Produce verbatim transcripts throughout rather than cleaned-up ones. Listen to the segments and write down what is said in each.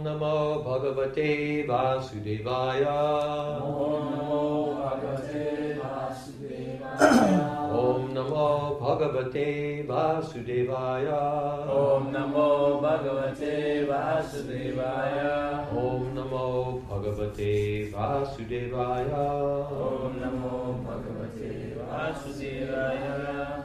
Namo Bhagavate Vasudevaya. Om Namo Bhagavate Vasudevaya. Om Namo Bhagavate Vasudevaya. Om Namo Bhagavate Vasudevaya. Om Namo Bhagavate Vasudevaya. Om Namo Bhagavate Vasudevaya.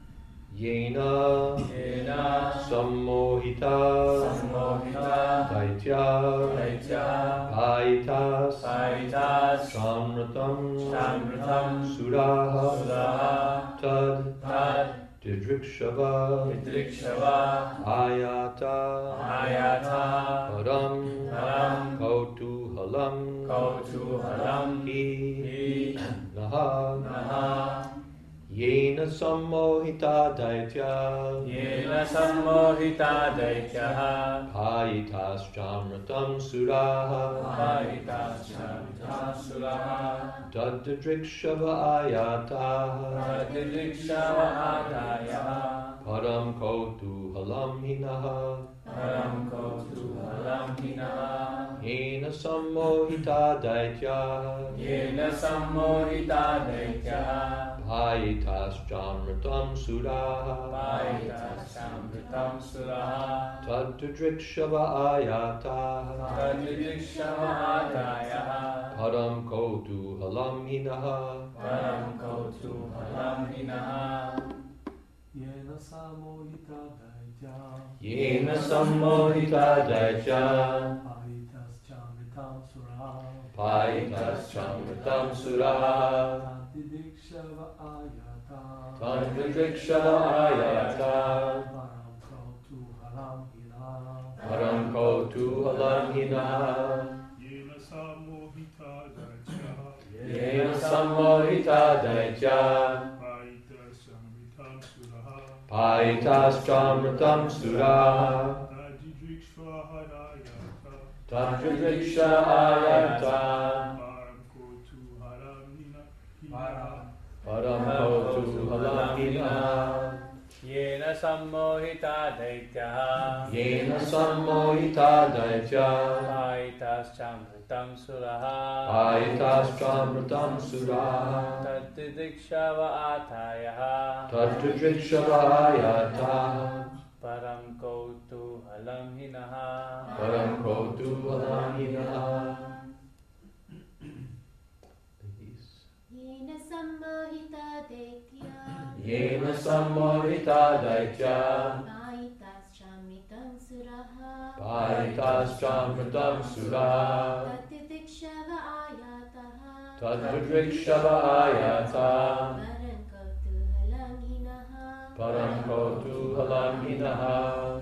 Yena Yena Sammohita Sammohita Daitya Daitya Paitas Paitas Samritam Samritam Suraha Suraha Tad Tad Didrikshava Vidrikshava Ayata Ayata Param Param Kautuhalam Kautuhalam Hi Hi Naha Naha Yena Sammohita Daitya Yena Sammohita Daityaha Paitas Jamratam Suraha Paitas Chamritam Suraha Dadadrikshava Ayata Adidrikshava Adayaha Param Kautuhalam Hinaha Param Kautuhalam Hinaha Yena Sammohita Daitya Yena Sammohita Daityaha Paitas Jamratam Suraha Paitas Chamritam Suraha Dadadrikshava Ayata Adidrikshava Adayaha Param Kautuhalam Hinaha Param Kautuhalam Hinaha Yena Sammohita Daitya Yena Sammohita Daitya Paitas Chamritam Suraha Paitas Chamritam Suraha Tadidikshava Ayata Tadadrikshava Ayata Param Kautuhalam Hinaha Param Kautuhalam Hinaha Yena Sammohita Daitya Yena Sammohita Daitya Paitas Samritam Suraha Paitas Chamritam Suraha Adidrikshva Ayata Tadriksha Ayata Param Kautuhalam Hinaha Param Kautuhalam Hinaha Yena Sammohita Daityaha Yena Sammohita Daitya Paitas Chamritam Suraha Paitas Chamritam Suraha Tadidikshava Atayaha Tadrikshava Ayata Param Kautuhalam Hinaha Param Kautuhalam Hinaha. Yena Sammohita Daitya Yena Sammohita Daitya Paitas Chamritam Suraha Paitas Chamritam Suraha Tadidikshava Ayataha Tadrikshava Ayata Param Kautuhalam Hinaha Param Kautuhalam Hinaha.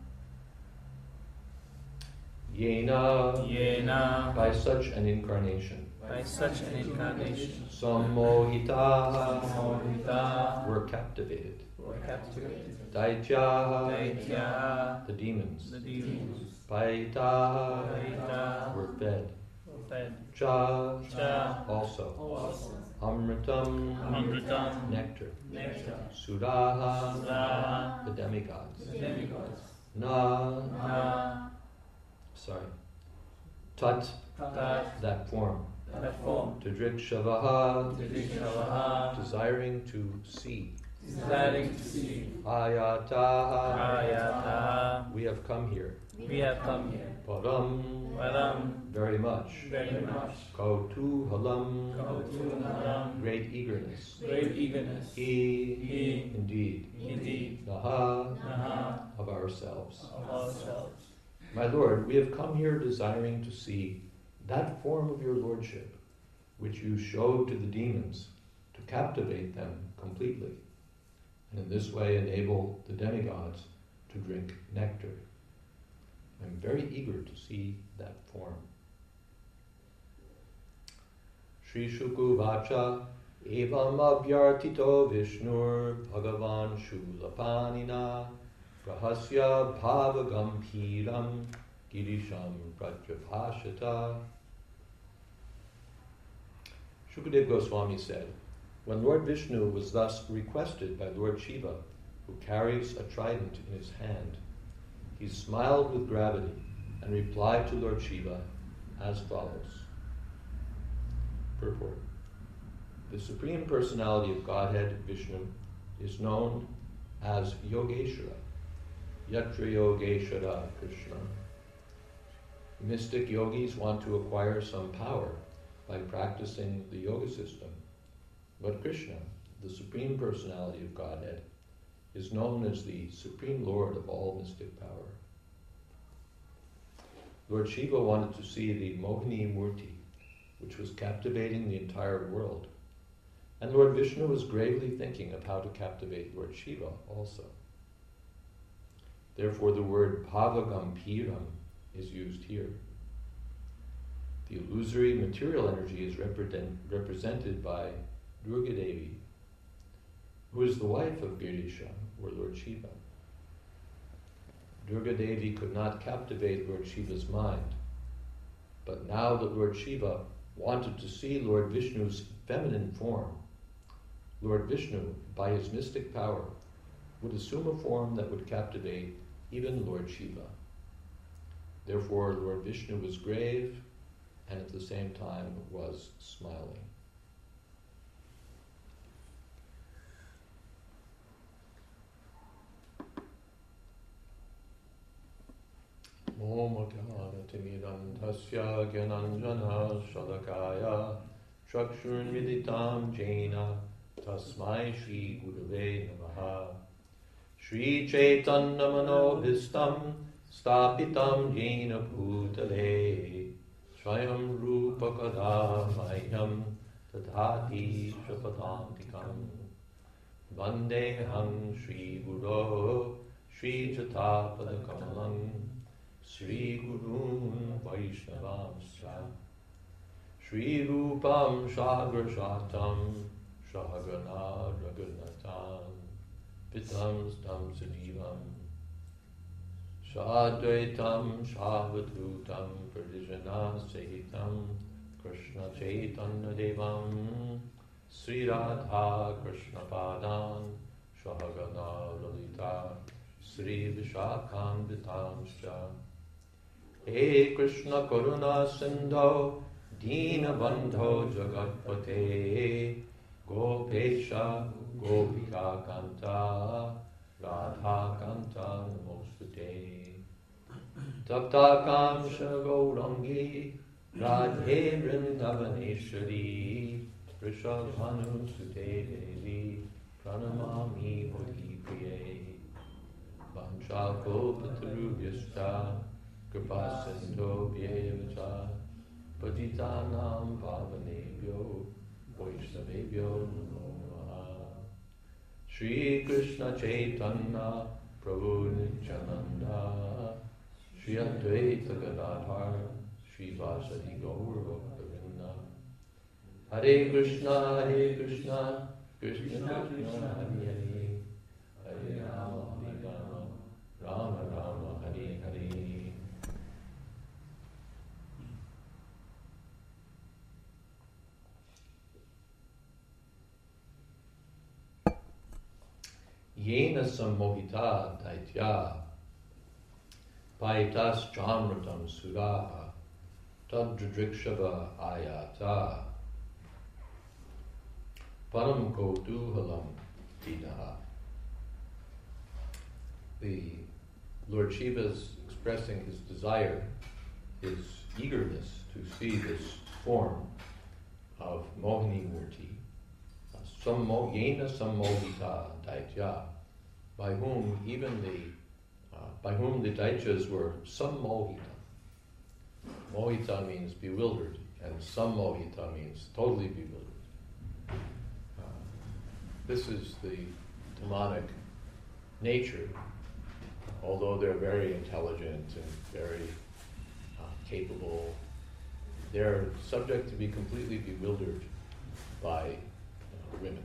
Yena, Yena by such an incarnation, by such an incarnation Sammohita Sammohita were captivated. were captivated Daitya, Daityaha the demons. the demons Paita Paita were fed. were fed Cha Cha also. also Amritam, Amritam nectar. nectar Suraha, Suraha the demigods. the demigods Na, Na sorry. Tat, Tat that form. that form Tadrikshavaha, Tadrikshavaha desiring to see. desiring to see Ayataha, Ayataha we have come here. we have come here Param, Param very much. very much Kautuhalam, Kautuhalam great eagerness. great eagerness He, He indeed. indeed Naha, Naha of ourselves. of ourselves. My Lord, we have come here desiring to see that form of your Lordship, which you showed to the demons to captivate them completely, and in this way enable the demigods to drink nectar. I'm very eager to see that form. Sri Shuku Vacha Evam Abhyartito Vishnur Bhagavan Shulapanina Rahasya Bhavagampiram Girisham Pratyabhashata. Shukadev Goswami said, when Lord Vishnu was thus requested by Lord Shiva, who carries a trident in his hand, he smiled with gravity and replied to Lord Shiva as follows. Purport. The Supreme Personality of Godhead, Vishnu, is known as Yogeshwara, Yatra Yogeshwara Krishna. Mystic yogis want to acquire some power by practicing the yoga system, but Krishna, the Supreme Personality of Godhead, is known as the Supreme Lord of all mystic power. Lord Shiva wanted to see the Mohini Murti, which was captivating the entire world, and Lord Vishnu was gravely thinking of how to captivate Lord Shiva also. Therefore the word Bhavagampiram is used here. The illusory material energy is represent, represented by Durga Devi, who is the wife of Girisha, or Lord Shiva. Durga Devi could not captivate Lord Shiva's mind, but now that Lord Shiva wanted to see Lord Vishnu's feminine form, Lord Vishnu, by his mystic power, would assume a form that would captivate even Lord Shiva. Therefore, Lord Vishnu was grave and at the same time was smiling. Om Timidandasya Gyananjana Shalakaya Chakshurun Viditam Jaina Tasmai Shri Gurave Namaha Shri Chaitanya Manobhistam Stapitam Jena Bhutale Swayam Rupa Kadamahyam Tadhati Shapadantikam Vandeham Shri Guru Shri Jatapada Kamalam Shri Gurun Vaishnavamsra Shri Rupam Shagrashatam Shahagana Raghunatan Pitam Stam Sajivam Shadvaitam Shavadutam Pradijana Sahitam Krishna Chaitanya Devam Sri Radha Krishna Padan Shahagana Lalita Sri Vishakam Vitamscha He Krishna Karuna Sindho Dina Bandho Jagatpate Gopesha Gopika Kanta Radha Kanta Namostute Tapta Kamsha Gaurangi Radhe Vrindavaneshwari Rishabhanu Sute Devi Pranamami Hori Priye Vanchakopatarubhyascha Kripasindho Bhyevacha Patitanam Pavanebhyo Vaishnavebhyo Namo Namaha Shri Krishna Chaitanya Prabhu Nityananda Shri Advaita Gadadhar Shri Vasadi Gaur Bhaktavinda Hare Krishna Hare Krishna Krishna Krishna Hare Hare Hare Rama Hare Rama Rama Rama Hare Hare. Yena sammohita daitya paitas chamratam suraha tadridrikshava ayata param kotuhalam dinaha. The Lord Shiva is expressing his desire, his eagerness to see this form of Mohini Murti, Sammo, Yena Sammohita Daitya, by whom even the uh, by whom the Daityas were Sammohita. Mohita means bewildered, and Sammohita means totally bewildered. Uh, this is the demonic nature. Although they're very intelligent and very uh, capable, they're subject to be completely bewildered by uh, women.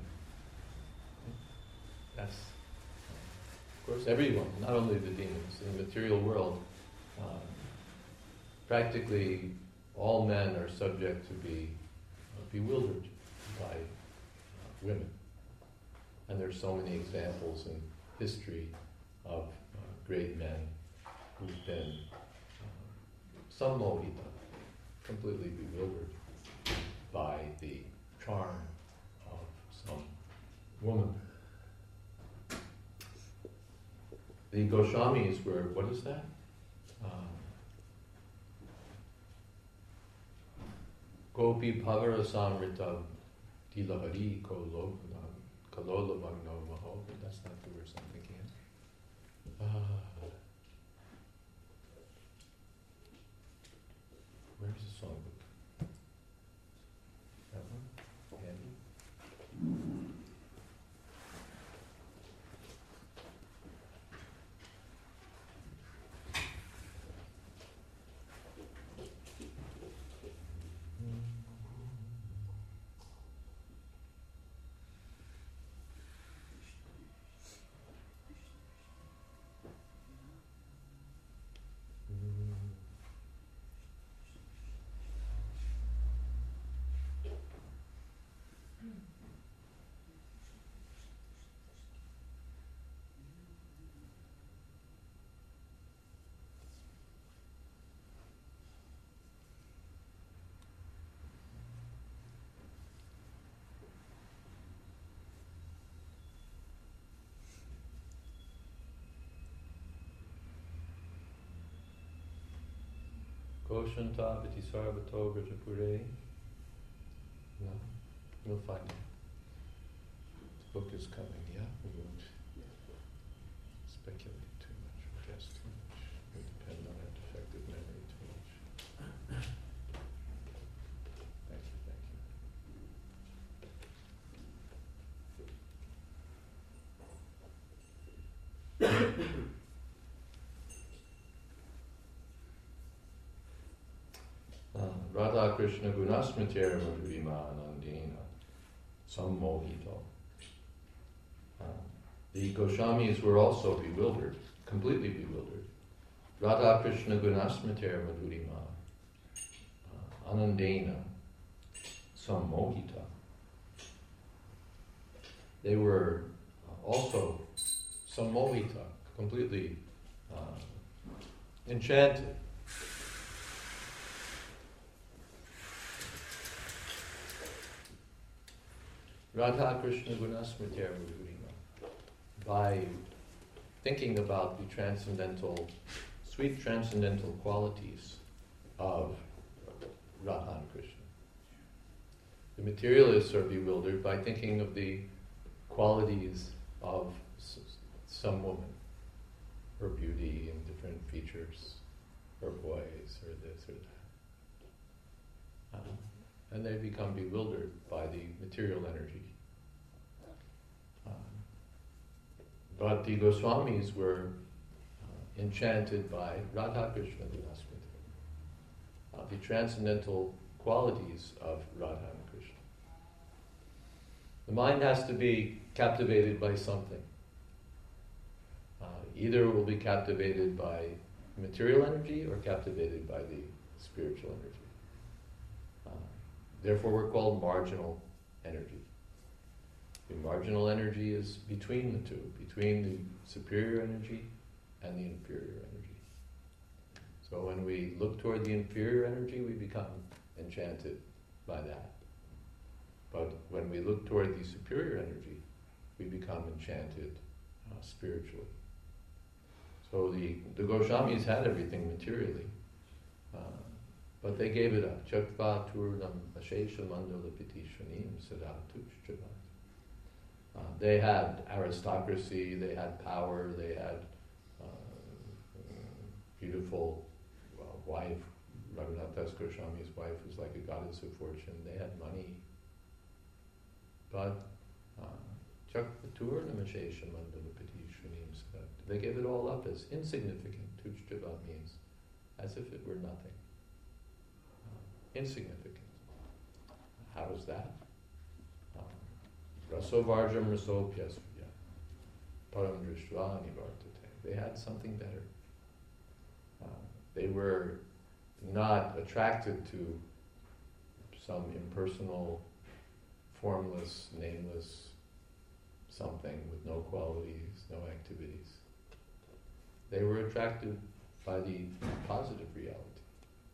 That's, of course, everyone, not only the demons. In the material world, uh, practically all men are subject to be uh, bewildered by uh, women. And there's so many examples in history of great men who've been uh, sammohita, completely bewildered by the charm of some woman. The Goswamis were, what is that? Um, Gopi Pavara Samrita Dilahari Kolo Kalola Magno Maho. That's not the words I'm thinking of. Uh, where's the songbook? That one? Handy? Goshanta Viti Sarvato Vrajapure. No, we'll find it. The book is coming, yeah? We won't speculate too much or guess too much. We depend on our defective memory too much. Thank you, thank you. Radha Krishna Gunasmitera Madhurima Anandina Sammohito. Uh, the Goswamis were also bewildered, completely bewildered. Radha Krishna Gunasmitera Madhurima uh, Anandina Sammohita. They were uh, also sammohita, completely uh, enchanted. Radha Krishna Gunasmitera Madhurima. By thinking about the transcendental, sweet transcendental qualities of Radha and Krishna. The materialists are bewildered by thinking of the qualities of s- some woman, her beauty and different features, her voice, or this or that. Um, and they become bewildered by the material energy. Um, but the Goswamis were uh, enchanted by Radha Krishna Gunasmitera, uh, the transcendental qualities of Radha and Krishna. The mind has to be captivated by something. Uh, either it will be captivated by material energy or captivated by the spiritual energy. Uh, therefore, we're called marginal energy. The marginal energy is between the two, between the superior energy and the inferior energy. So when we look toward the inferior energy, we become enchanted by that. But when we look toward the superior energy, we become enchanted uh, spiritually. So the, the Goswamis had everything materially, uh, but they gave it up. Chakva turnam ashesha mandala pitishvanim sadatushchava. They had aristocracy, they had power, they had uh, beautiful uh, wife. Raghunath Das Goswami's wife was like a goddess of fortune. They had money. But Chakvaturnam ashesha mandala pitishvanim sadatushchava. They gave it all up as insignificant. Tushchava means as if it were nothing. Uh, insignificant. How is that? Rasovarjam rasopyasya param drishva nivartate. They had something better. Uh, they were not attracted to some impersonal, formless, nameless something with no qualities, no activities. They were attracted by the positive reality.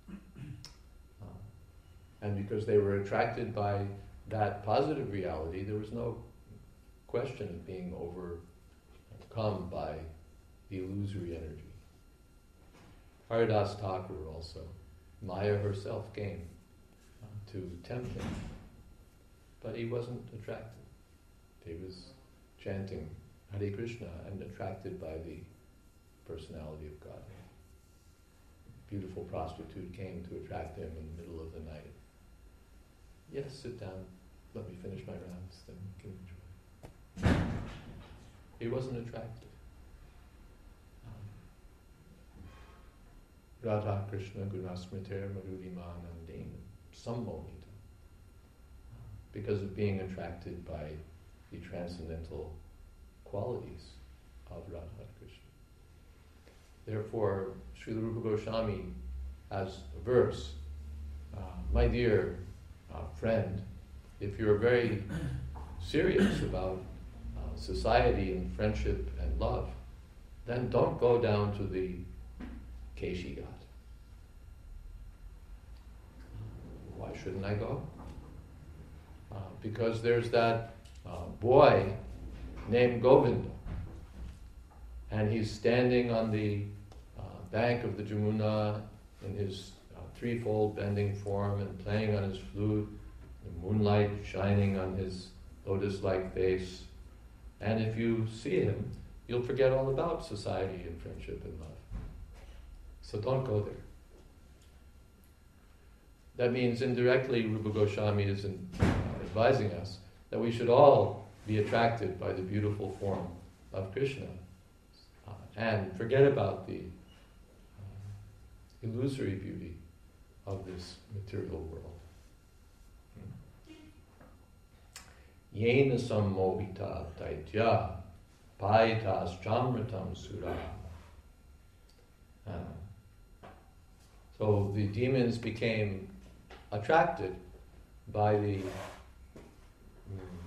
Uh, and because they were attracted by that positive reality, there was no question of being overcome by the illusory energy. Haridas Thakur also, Maya herself came uh, to tempt him, but he wasn't attracted. He was chanting Hare Krishna and attracted by the personality of God. A beautiful prostitute came to attract him in the middle of the night. Yes, sit down, let me finish my rounds, then we can enjoy. He wasn't attracted. Radha Krishna Gunasmriter Madhurimanandena Sammohita, because of being attracted by the transcendental qualities of Radha Krishna. Therefore, Srila Rupa Goswami has a verse, uh, my dear uh, friend, if you're very serious about uh, society and friendship and love, then don't go down to the Keshi Ghat. Why shouldn't I go? Uh, because there's that uh, boy named Govinda, and he's standing on the uh, bank of the Jamuna in his uh, threefold bending form and playing on his flute, the moonlight shining on his lotus-like face. And if you see him, you'll forget all about society and friendship and love. So don't go there. That means indirectly Rupa Goswami is in, uh, advising us that we should all be attracted by the beautiful form of Krishna uh, and forget about the uh, illusory beauty of this material world. Yena sammohita daitya paitas chamratam sura. Uh, So the demons became attracted by the um,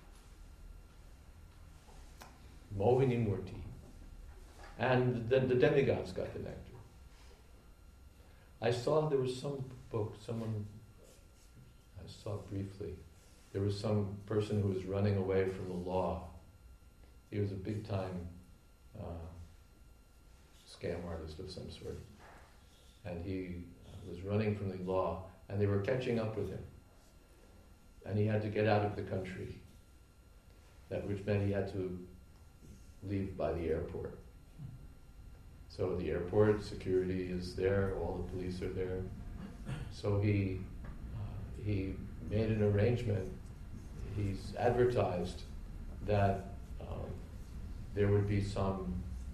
Mohini Murti, and then the demigods got the nectar. I saw there was some book, someone, I saw briefly, there was some person who was running away from the law. He was a big time uh, scam artist of some sort. And he was running from the law, and they were catching up with him. And he had to get out of the country, that which meant he had to leave by the airport. So the airport security is there, all the police are there. So he uh, he made an arrangement. He's advertised that um, there would be some,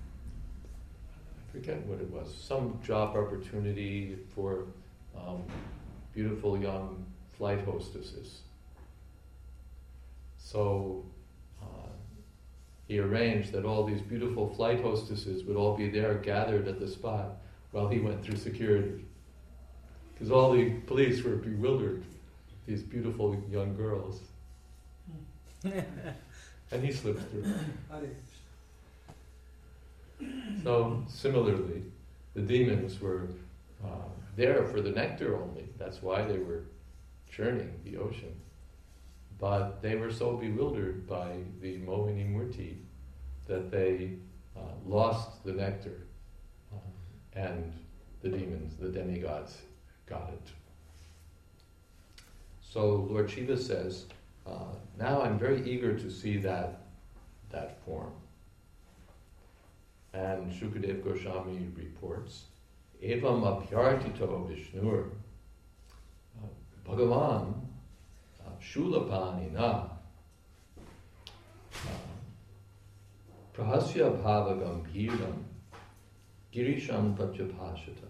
I forget what it was, some job opportunity for um, beautiful young flight hostesses. So uh, he arranged that all these beautiful flight hostesses would all be there gathered at the spot while he went through security. Because all the police were bewildered, these beautiful young girls. And he slipped through. So similarly, the demons were uh, there for the nectar only. That's why they were churning the ocean. But they were so bewildered by the Mohini Murti that they uh, lost the nectar, uh, and the demons, the demigods, got it. So Lord Shiva says, uh, now I'm very eager to see that that form. And Shukadev Goswami reports, Evam abhyartito Vishnur uh, Bhagavan uh, Shulapani na Prahasya Bhavagam Bhiram Girisham Vajabhashata.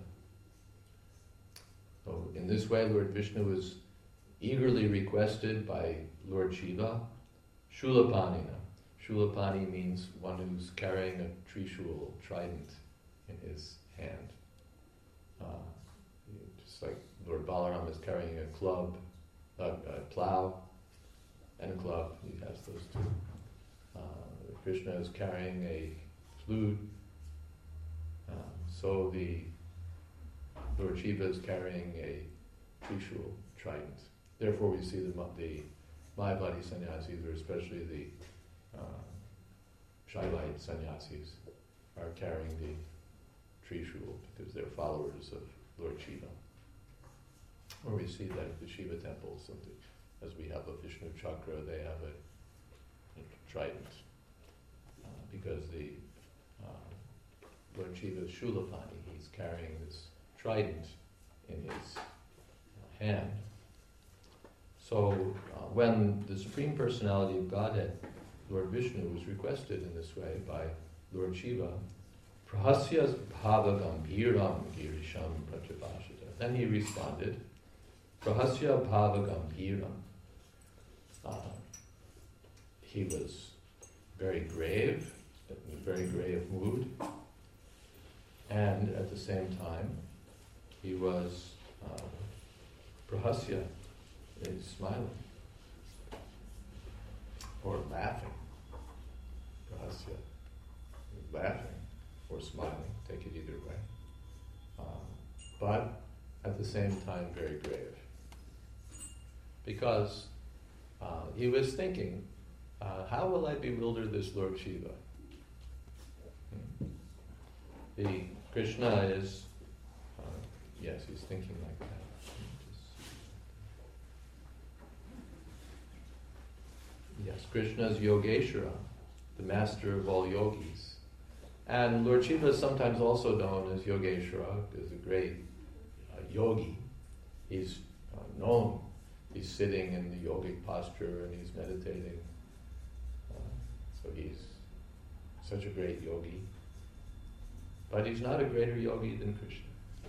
So in this way, Lord Vishnu is eagerly requested by Lord Shiva, Shulapanina. Shulapani means one who's carrying a trishul, trident, in his hand. Uh, just like Lord Balaram is carrying a club, a, a plow, and a club. He has those two. Uh, Krishna is carrying a flute. Uh, so the Lord Shiva is carrying a Trishul trident. Therefore, we see the the Mayavadi sannyasis, or especially the uh, Shaivite sannyasis, are carrying the Trishul because they're followers of Lord Shiva. Or we see that at the Shiva temples, and the, as we have a Vishnu chakra, they have a, a trident uh, because the uh, Lord Shiva is Shulapani. He's carrying this trident in his uh, hand. So uh, when the Supreme Personality of Godhead, Lord Vishnu, was requested in this way by Lord Shiva, Prahasyas bhava gambhiram girisham pratyabhashita. Then he responded, Prahasya bhava gambhiram. Uh, he was very grave, in a very grave mood, and at the same time, he was uh, Prahasya, is smiling, or laughing. Prahasya, laughing, or smiling, take it either way. Um, but at the same time, very grave. Because uh, he was thinking, uh, how will I bewilder this Lord Shiva? Hmm. The Krishna is, uh, yes, he's thinking like that. Yes, Krishna is Yogeshwara, the master of all yogis. And Lord Shiva is sometimes also known as Yogeshwara, is a great uh, yogi. He's uh, known, he's sitting in the yogic posture and he's meditating. Uh, so he's such a great yogi. But he's not a greater yogi than Krishna.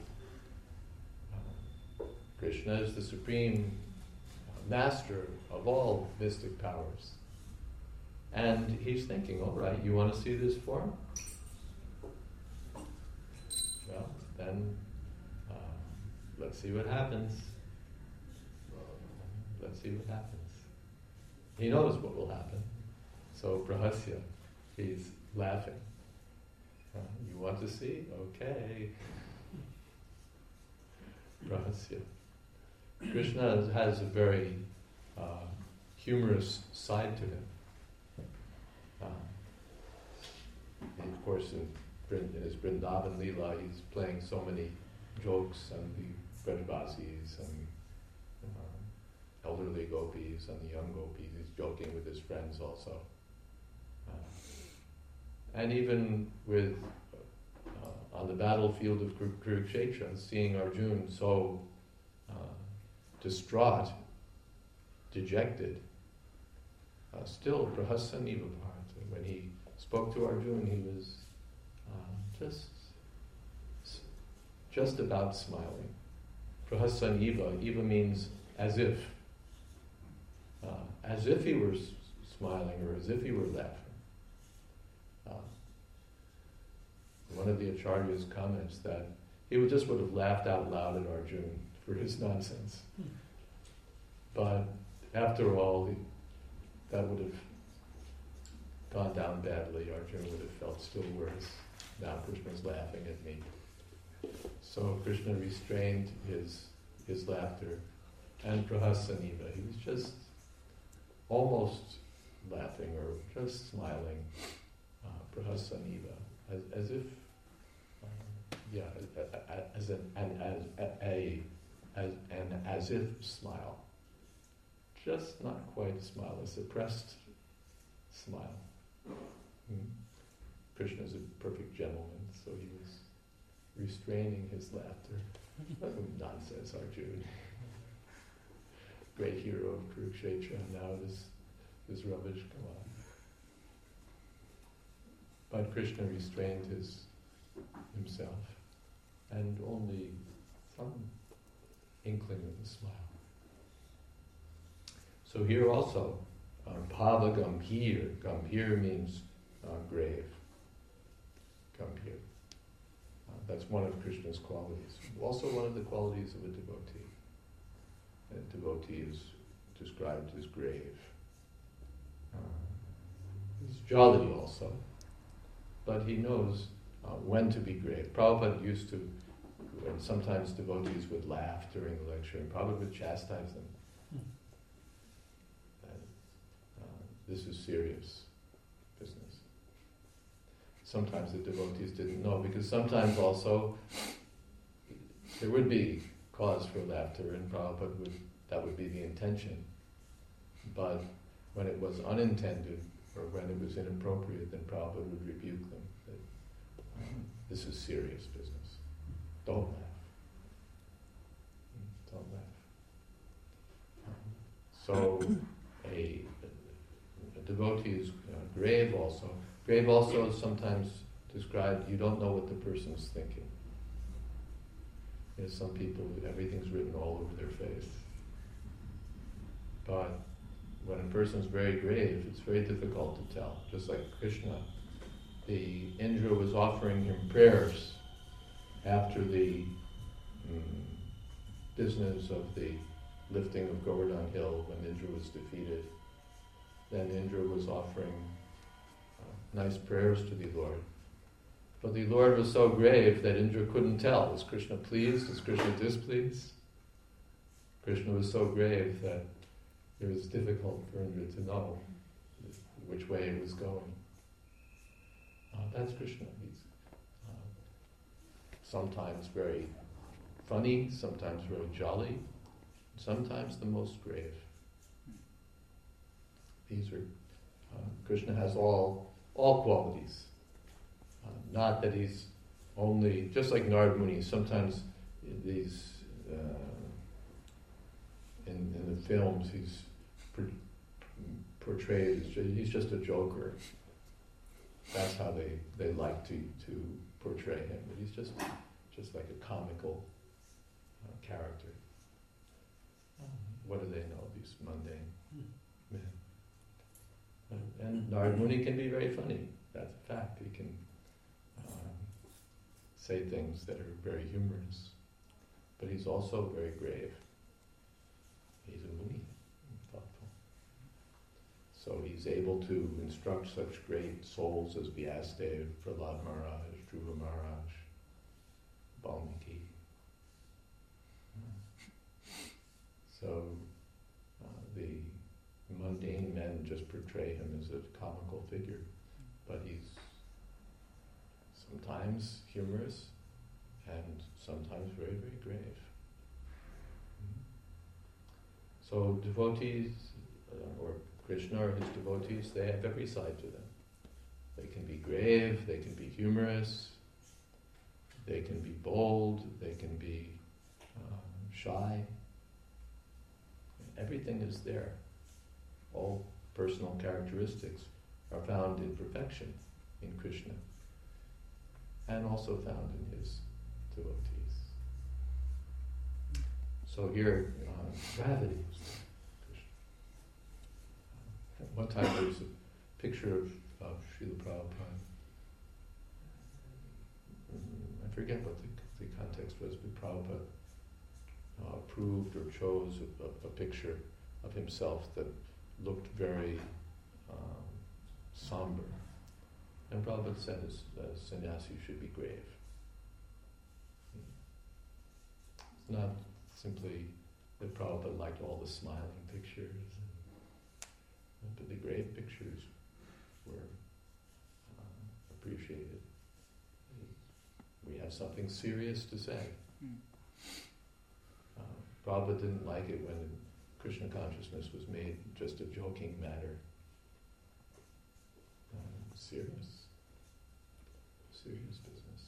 Uh, Krishna is the supreme master of all mystic powers. And he's thinking, all right, you want to see this form? Well, then uh, let's see what happens. Let's see what happens. He knows what will happen. So Prahasya, he's laughing. Uh, you want to see? Okay. Prahasya. Krishna has a very uh, humorous side to him. Uh, and of course, in, in his Vrindavan Leela, he's playing so many jokes on the Brajavasis and uh, elderly gopis and the young gopis. He's joking with his friends also. Uh, and even with, uh, on the battlefield of Kurukshetra, seeing Arjuna so uh, distraught, dejected, uh, still Prahasaniva Bharata. When he spoke to Arjuna, he was uh, just just about smiling. Prahasaniva, Eva means as if, uh, as if he were s- smiling or as if he were laughing. Uh, one of the acharyas comments that he would just would have laughed out loud at Arjuna for his nonsense. But after all, he, that would have gone down badly. Arjuna would have felt still worse. Now Krishna's laughing at me. So Krishna restrained his his laughter. And Prahasaniva, he was just almost laughing or just smiling. Uh, Prahasaniva, as, as if, uh, yeah, as an, an as a, as an as if smile. Just not quite a smile, a suppressed smile. Hmm. Krishna is a perfect gentleman, so he was restraining his laughter. Nonsense, Arjuna. Great hero of Kurukshetra, now this, this rubbish, come on. But Krishna restrained his himself, and only some inkling of a smile. So here also, uh, Bhava Gambhir. Gambhir means uh, grave. Gambhir. Uh, that's one of Krishna's qualities. Also one of the qualities of a devotee. A devotee is described as grave. Uh, he's jolly also, but he knows uh, when to be grave. Prabhupada used to when sometimes devotees would laugh during the lecture and Prabhupada would chastise them. And, uh, this is serious business. Sometimes the devotees didn't know, because sometimes also there would be cause for laughter and Prabhupada would, that would be the intention. But when it was unintended or when it was inappropriate, then Prabhupada would rebuke them. That, um, this is serious business. Don't laugh. Don't laugh. So a, a devotee is uh, grave also. Grave also is sometimes described, you don't know what the person's thinking. There's some people, everything's written all over their face. But when a person's very grave, it's very difficult to tell. Just like Krishna, the Indra was offering him prayers after the um, business of the lifting of Govardhan Hill, when Indra was defeated. Then Indra was offering uh, nice prayers to the Lord. But the Lord was so grave that Indra couldn't tell. Was Krishna pleased? Was Krishna displeased? Krishna was so grave that it was difficult for Indra to know which way it was going. Uh, that's Krishna. He's uh, sometimes very funny, sometimes very jolly, sometimes the most grave. These are uh, Krishna has all all qualities. Uh, not that he's only, just like Narad Muni, sometimes these uh, in, in the films he's por- portrayed as just, he's just a joker. That's how they, they like to, to portray him. But he's just just like a comical uh, character. What do they know? These mundane men. And, and Narad Muni can be very funny. That's a fact. He can um, say things that are very humorous. But he's also very grave. He's a Muni, thoughtful. So he's able to instruct such great souls as Vyasadeva, Prahlad Maharaj, Dhruva Maharaj, Valmiki. So uh, the mundane men just portray him as a comical figure, but he's sometimes humorous and sometimes very, very grave. So devotees, uh, or Krishna or his devotees, they have every side to them. They can be grave, they can be humorous, they can be bold, they can be um, shy. Everything is there. All personal characteristics are found in perfection in Krishna and also found in his devotees. So here, uh, gravity is Krishna. One time there was a picture of, of Srila Prabhupada. I forget what the, the context was, but Prabhupada uh, approved or chose a, a, a picture of himself that looked very um, somber. And Prabhupada said as uh, sannyasi should be grave. It's not simply that Prabhupada liked all the smiling pictures, and, but the grave pictures were uh, appreciated. We have something serious to say. Mm. Uh, Prabhupada didn't like it when Krishna consciousness was made just a joking matter. Uh, serious. Serious business.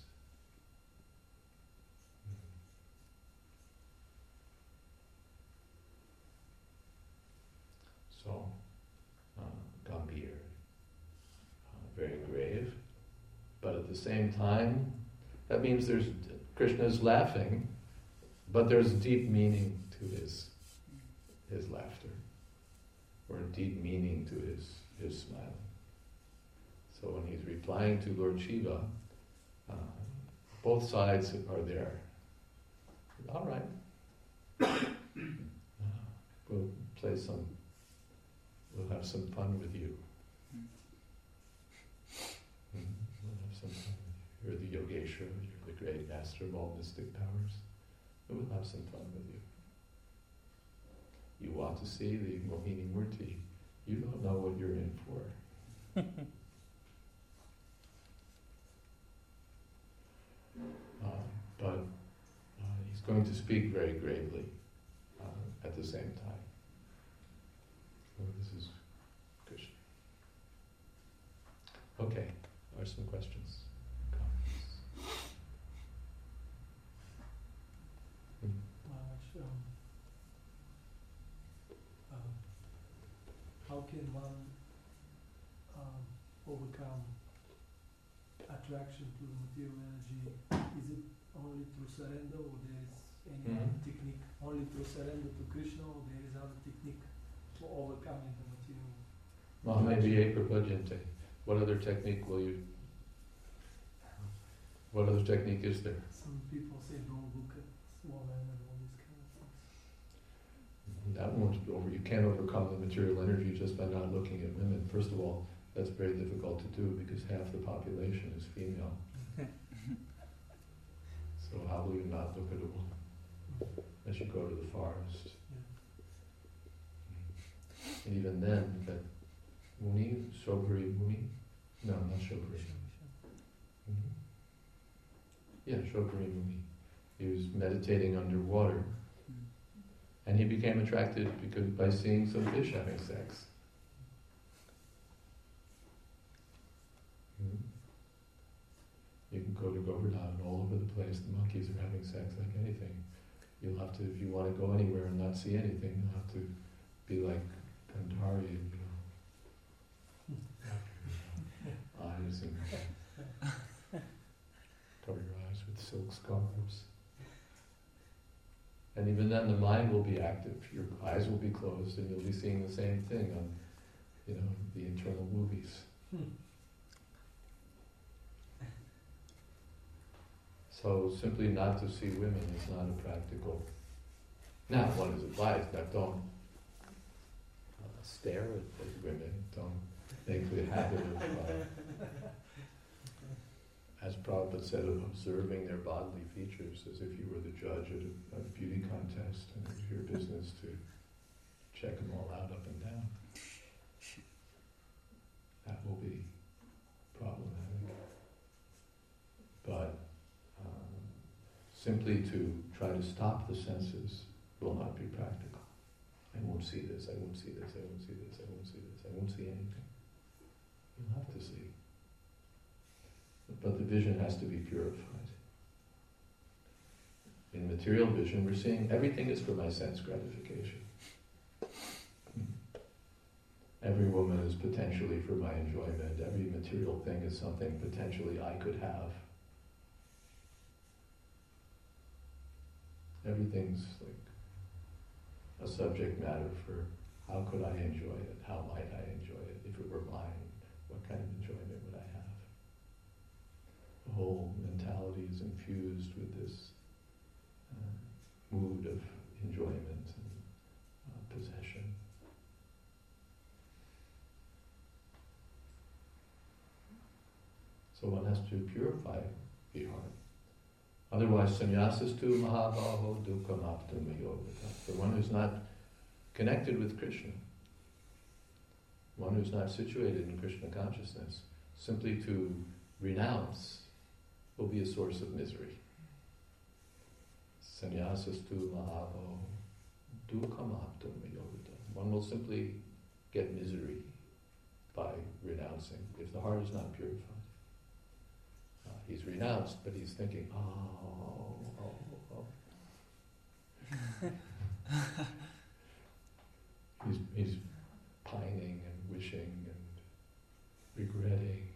Mm. So, uh, Gambhir, uh, very grave, but at the same time, that means there's Krishna's laughing, but there's deep meaning to his his laughter, or deep meaning to his, his smiling. So when he's replying to Lord Shiva, uh, both sides are there. All right, uh, we'll play some, we'll have some fun with you. Mm, we'll have some fun with you. you're the Yogeshwara, you're the great master of all mystic powers. But we'll have some fun with you. You want to see the Mohini Murti. You don't know what you're in for. uh, but uh, he's going to speak very gravely uh, at the same time. So this is Krishna. Okay, are some questions? Comments? Maharaj, um, um, how can one um, overcome attraction to the material energy? Is it only through surrender, or there is any Mhm. other technique? Only through surrender to Krishna, or there is other technique for overcoming the material? Mahamaya Prabhajante. What other technique will you? What other technique is there? Some people say don't look at women and all these kind of things. That won't over. You can't overcome the material energy just by not looking at women. First of all, that's very difficult to do because half the population is female. So how will you not look at a woman? Unless you go to the forest. Yeah. And even then, that Muni, Shobhari Muni? No, not Shobhari. Mm-hmm. Yeah, Shobhari Muni. He was meditating underwater. And he became attracted because by seeing some fish having sex. Mm-hmm. You can go to Govardhan, all over the place, the monkeys are having sex like anything. You'll have to, if you want to go anywhere and not see anything, you'll have to be like Gandhari, you know. Eyes and cover your eyes with silk scarves. And even then the mind will be active. Your eyes will be closed and you'll be seeing the same thing on, you know, the internal movies. Hmm. So simply not to see women is not a practical. Now one is advised that don't uh, stare at, at women, don't make the habit of, uh, as Prabhupada said, of observing their bodily features as if you were the judge at a, a beauty contest and it was your business to check them all out up and down. That will be problematic. But um, simply to try to stop the senses will not be practical. I won't see this, I won't see this, I won't see this, I won't see this, I won't see anything. You'll have to see. But the vision has to be purified. In material vision, we're seeing everything is for my sense gratification. Every woman is potentially for my enjoyment. Every material thing is something potentially I could have. Everything's like a subject matter for how could I enjoy it? How might I enjoy it? If it were mine, what kind of enjoyment would I have? The whole mentality is infused with this uh, mood of enjoyment and uh, possession. So one has to purify the heart. Otherwise, sannyasastu mahabaho dukkam aptam mayogata. For one who's not connected with Krishna, one who's not situated in Krishna consciousness, simply to renounce will be a source of misery. Sannyasastu mahabaho dukkam aptam mayogata. One will simply get misery by renouncing if the heart is not purified. Uh, he's renounced, but he's thinking, oh, oh, oh. he's, he's pining and wishing and regretting.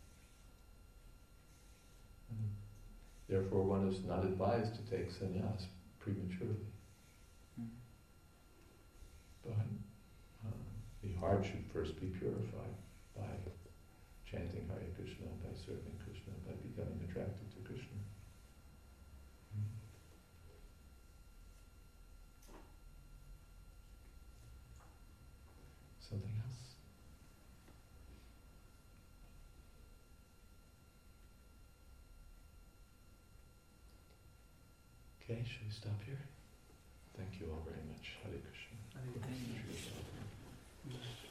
And therefore, one is not advised to take sannyas prematurely. Mm. But uh, the heart should first be purified by chanting Hare Krishna, by serving Krishna, by becoming attracted to Krishna. Mm. Something else? Okay, should we stop here? Thank you all very much. Hare Krishna. Hare Thank you. Krishna.